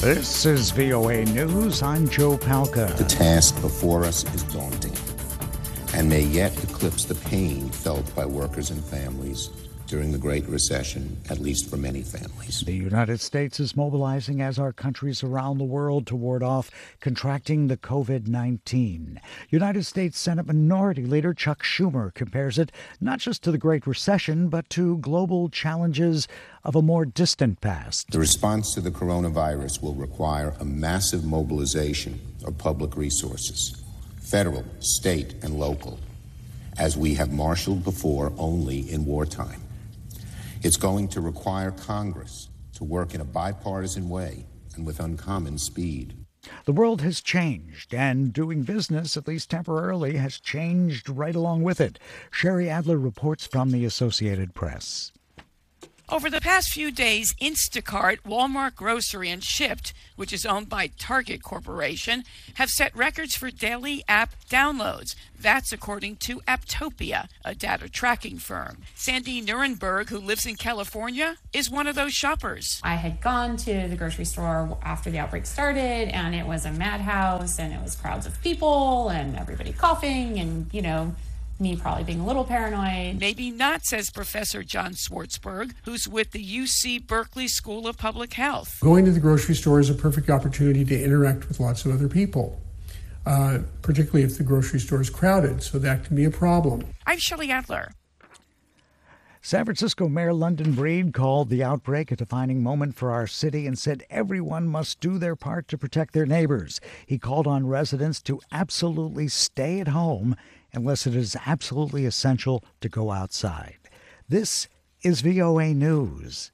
This is VOA News. I'm Joe Palca. The task before us is daunting and may yet eclipse the pain felt by workers and families during the Great Recession, at least for many families. The United States is mobilizing as are countries around the world to ward off contracting the COVID-19. United States Senate Minority Leader Chuck Schumer compares it not just to the Great Recession, but to global challenges of a more distant past. The response to the coronavirus will require a massive mobilization of public resources, federal, state, and local, as we have marshaled before only in wartime. It's going to require Congress to work in a bipartisan way and with uncommon speed. The world has changed, and doing business, at least temporarily, has changed right along with it. Sherry Adler reports from the Associated Press. Over the past few days, Instacart, Walmart Grocery, and Shipt, which is owned by Target Corporation, have set records for daily app downloads. That's according to Apptopia, a data tracking firm. Sandy Nuremberg, who lives in California, is one of those shoppers. I had gone to the grocery store after the outbreak started, and it was a madhouse, and it was crowds of people, and everybody coughing, and, me probably being a little paranoid. Maybe not, says Professor John Swartzberg, who's with the UC Berkeley School of Public Health. Going to the grocery store is a perfect opportunity to interact with lots of other people, particularly if the grocery store is crowded, so that can be a problem. I'm Shelley Adler. San Francisco Mayor London Breed called the outbreak a defining moment for our city and said everyone must do their part to protect their neighbors. He called on residents to absolutely stay at home unless it is absolutely essential to go outside. This is VOA News.